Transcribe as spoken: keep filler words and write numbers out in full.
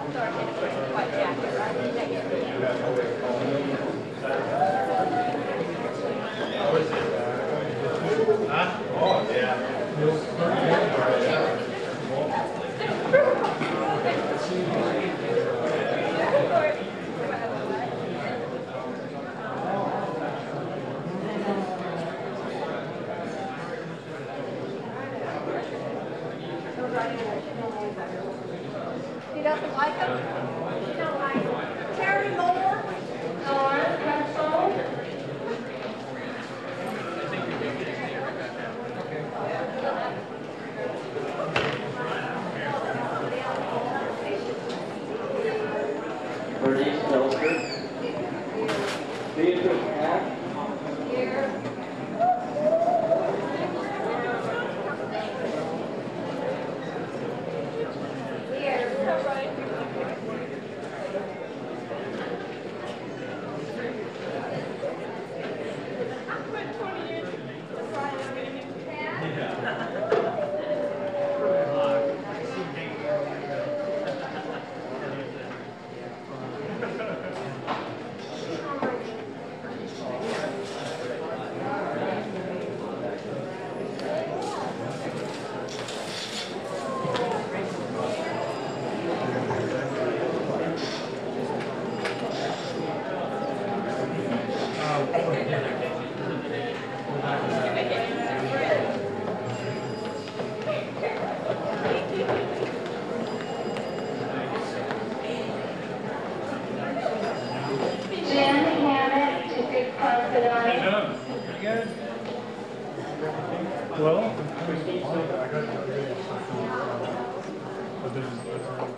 Huh? Oh, yeah. He doesn't like them? He don't like them. Terry Moore? Or Russell? Bernice Telford. Beatrice Hack. Here. Well, I got the